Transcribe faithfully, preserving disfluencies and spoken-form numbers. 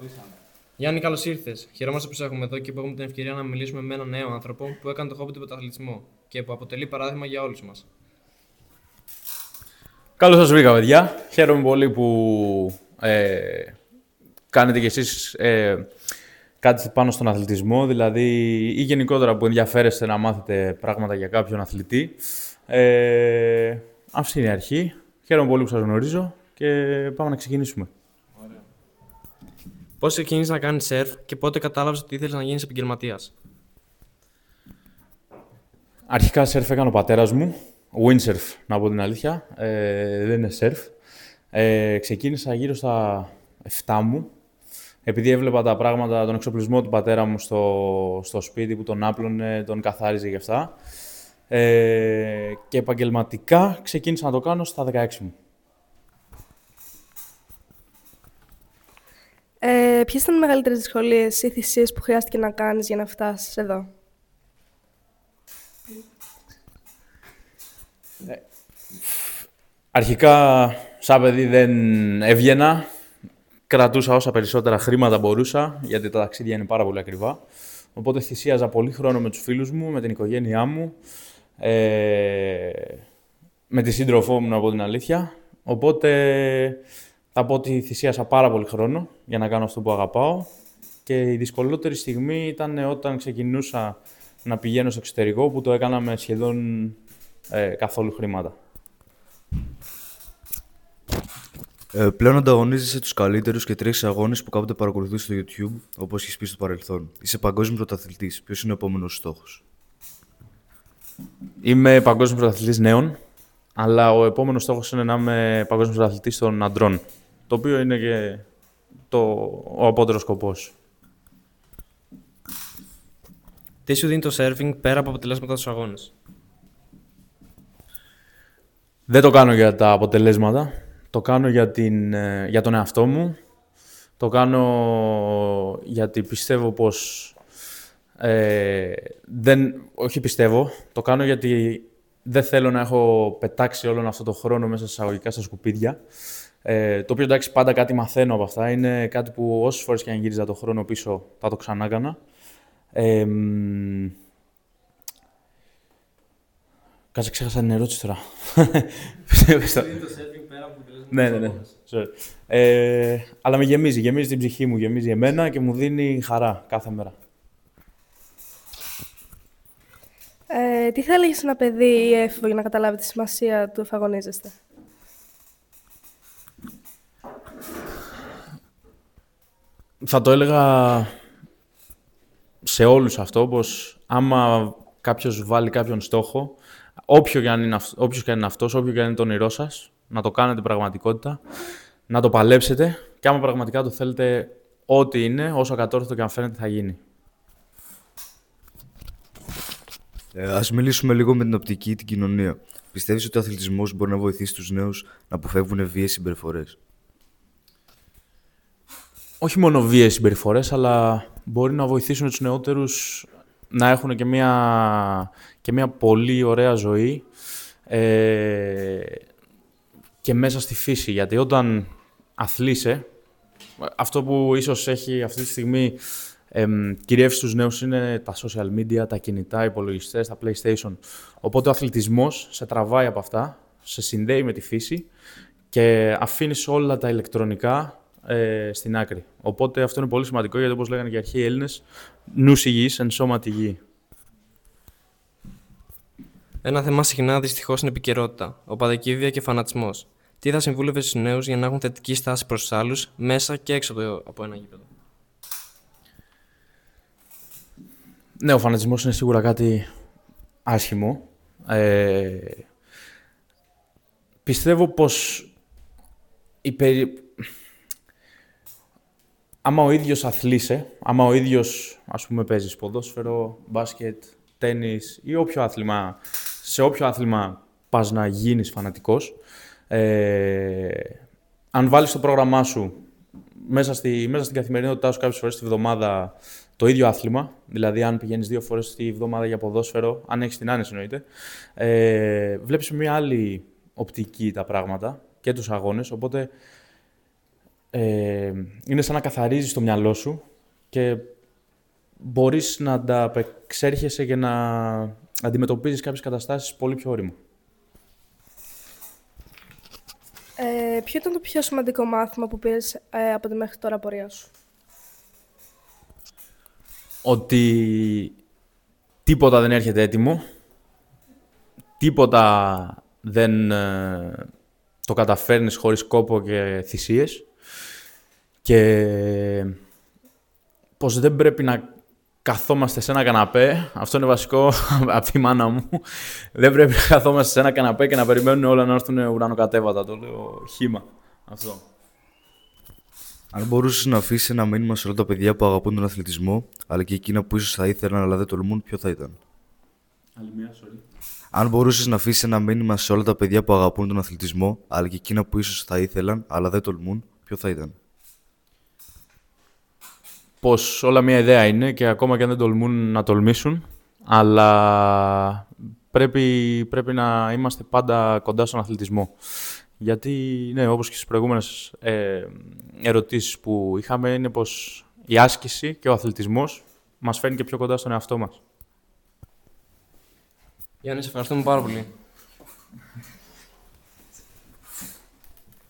Γιάννη, καλώς ήρθες. Χαιρόμαστε που σε έχουμε εδώ και που έχουμε την ευκαιρία να μιλήσουμε με έναν νέο άνθρωπο που έκανε το χόμπι του πρωταθλητισμό και που αποτελεί παράδειγμα για όλους μας. Καλώς σας βρήκα, παιδιά. Χαίρομαι πολύ που ε, κάνετε κι εσείς ε, κάτι πάνω στον αθλητισμό, δηλαδή ή γενικότερα που ενδιαφέρεστε να μάθετε πράγματα για κάποιον αθλητή. Ε, αυτή είναι η αρχή. Χαίρομαι πολύ που σας γνωρίζω και πάμε να ξεκινήσουμε. Ωραία. Πώς ξεκίνησες να κάνεις σερφ και πότε κατάλαβες ότι ήθελες να γίνεις επαγγελματίας? Αρχικά σερφ έκανε ο πατέρας μου, windsurf να πω την αλήθεια, ε, δεν είναι σερφ. Ε, ξεκίνησα γύρω στα εφτά μου, επειδή έβλεπα τα πράγματα, τον εξοπλισμό του πατέρα μου στο, στο σπίτι που τον άπλωνε, τον καθάριζε και αυτά. Ε, και επαγγελματικά ξεκίνησα να το κάνω στα δεκαέξι μου. Ε, ποιες ήταν οι μεγαλύτερες δυσκολίες ή θυσίες που χρειάστηκε να κάνεις για να φτάσεις εδώ? Ε, αρχικά, σαν παιδί δεν έβγαινα. Κρατούσα όσα περισσότερα χρήματα μπορούσα, γιατί τα ταξίδια είναι πάρα πολύ ακριβά. Οπότε θυσίαζα πολύ χρόνο με τους φίλους μου, με την οικογένειά μου, ε, με τη σύντροφό μου, να πω την αλήθεια. Οπότε θα πω ότι θυσίασα πάρα πολύ χρόνο για να κάνω αυτό που αγαπάω. Και η δυσκολότερη στιγμή ήταν όταν ξεκινούσα να πηγαίνω στο εξωτερικό, που το έκανα με σχεδόν ε, καθόλου χρήματα. Ε, πλέον ανταγωνίζεσαι τους καλύτερους και τρέχεις αγώνες που κάποτε παρακολουθείς στο YouTube, όπως έχεις πει στο παρελθόν. Είσαι παγκόσμιος πρωταθλητής. Ποιος είναι ο επόμενος στόχος? Είμαι παγκόσμιος πρωταθλητής νέων, αλλά ο επόμενος στόχος είναι να είμαι παγκόσμιος πρωταθλητής των αντρών, το οποίο είναι και το, ο απότερος σκοπός. Τι σου δίνει το σέρφινγκ πέρα από αποτελέσματα στους αγώνες? Δεν το κάνω για τα αποτελέσματα. Το κάνω για, την, για τον εαυτό μου. Το κάνω γιατί πιστεύω πως... Ε, δεν, όχι πιστεύω. Το κάνω γιατί δεν θέλω να έχω πετάξει όλον αυτό το χρόνο μέσα σε εισαγωγικά στα σκουπίδια. Ε, το οποίο εντάξει πάντα κάτι μαθαίνω από αυτά. Είναι κάτι που όσες φορές και αν γύριζα το χρόνο πίσω θα το ξανά έκανα. Ε, Κάτσε, ξέχασα την ερώτηση τώρα. Ναι, ναι, ναι. Ε, αλλά με γεμίζει, γεμίζει την ψυχή μου, γεμίζει εμένα και μου δίνει χαρά κάθε μέρα. Ε, τι θα έλεγες σε ένα παιδί ή έφηβο για να καταλάβει τη σημασία του εφαγωνίζεστε? Θα το έλεγα σε όλους αυτό, πως άμα κάποιος βάλει κάποιον στόχο, όποιο και αν είναι, όποιος και αν είναι αυτός, όποιο και αν είναι το όνειρό σας, να το κάνετε πραγματικότητα, να το παλέψετε και άμα πραγματικά το θέλετε ό,τι είναι, όσο ακατόρθωτο και αν φαίνεται θα γίνει. Ε, ας μιλήσουμε λίγο με την οπτική την κοινωνία. Πιστεύεις ότι ο αθλητισμός μπορεί να βοηθήσει τους νέους να αποφεύγουν βίαιες συμπεριφορές? Όχι μόνο βίαιες συμπεριφορές, αλλά μπορεί να βοηθήσουν τους νεότερους να έχουν και μια, και μια πολύ ωραία ζωή ε, και μέσα στη φύση. Γιατί όταν αθλείσαι, αυτό που ίσως έχει αυτή τη στιγμή ε, κυριεύσει τους νέους είναι τα social media, τα κινητά, οι υπολογιστές, τα PlayStation. Οπότε ο αθλητισμός σε τραβάει από αυτά, σε συνδέει με τη φύση και αφήνεις όλα τα ηλεκτρονικά ε, στην άκρη. Οπότε αυτό είναι πολύ σημαντικό γιατί, όπως λέγανε και οι αρχαίοι Έλληνες, νους υγιής εν σώματι υγιή. Ένα θέμα συχνά δυστυχώς είναι επικαιρότητα, οπαδική και φανατισμός. Τι θα συμβούλευες στους νέους για να έχουν θετική στάση προς τους άλλους, μέσα και έξω από ένα γήπεδο? Ναι, ο φανατισμός είναι σίγουρα κάτι άσχημο. Ε, πιστεύω πως η περι... άμα ο ίδιος αθλείσαι, άμα ο ίδιος, ας πούμε, παίζεις ποδόσφαιρο, μπάσκετ, τένις ή όποιο άθλημα, σε όποιο άθλημα πας να γίνεις φανατικός, ε, αν βάλεις το πρόγραμμά σου μέσα, στη, μέσα στην καθημερινότητά σου κάποιες φορές τη βδομάδα το ίδιο άθλημα, δηλαδή αν πηγαίνεις δύο φορές τη βδομάδα για ποδόσφαιρο, αν έχεις την άνεση εννοείται, ε, βλέπεις μια άλλη οπτική τα πράγματα και τους αγώνες, οπότε ε, είναι σαν να καθαρίζεις το μυαλό σου και μπορείς να ανταπεξέρχεσαι και να αντιμετωπίζεις κάποιες καταστάσεις πολύ πιο όριμο. Ε, ποιο ήταν το πιο σημαντικό μάθημα που πήρες ε, από τη μέχρι τώρα πορεία σου? Ότι τίποτα δεν έρχεται έτοιμο, τίποτα δεν ε, το καταφέρνεις χωρίς κόπο και θυσίες και πως δεν πρέπει να καθόμαστε σε ένα καναπέ, αυτό είναι βασικό από τη μάνα μου, δεν πρέπει να καθόμαστε σε ένα καναπέ και να περιμένουν όλα να έρθουν ουρανοκατέβατα, το λέω χύμα αυτό. Αν μπορούσες να αφήσεις ένα μήνυμα σε όλα τα παιδιά που αγαπούν τον αθλητισμό, αλλά και εκείνα που ίσως θα ήθελαν αλλά δεν τολμούν, ποιο θα ήταν? Άλλη μία, sorry. Αν μπορούσες να αφήσεις ένα μήνυμα σε όλα τα παιδιά που αγαπούν τον αθλητισμό, αλλά και εκείνα που ίσως θα ήθελαν αλλά δεν τολμούν, ποιο θα ήταν? Πως όλα μία ιδέα είναι και ακόμα και αν δεν τολμούν να τολμήσουν, αλλά πρέπει, πρέπει να είμαστε πάντα κοντά στον αθλητισμό. Γιατί, ναι, όπως και στις προηγούμενες ε, ερωτήσεις που είχαμε, είναι πως η άσκηση και ο αθλητισμός μας φέρνει και πιο κοντά στον εαυτό μας. Γιάννη, σε ευχαριστούμε πάρα πολύ.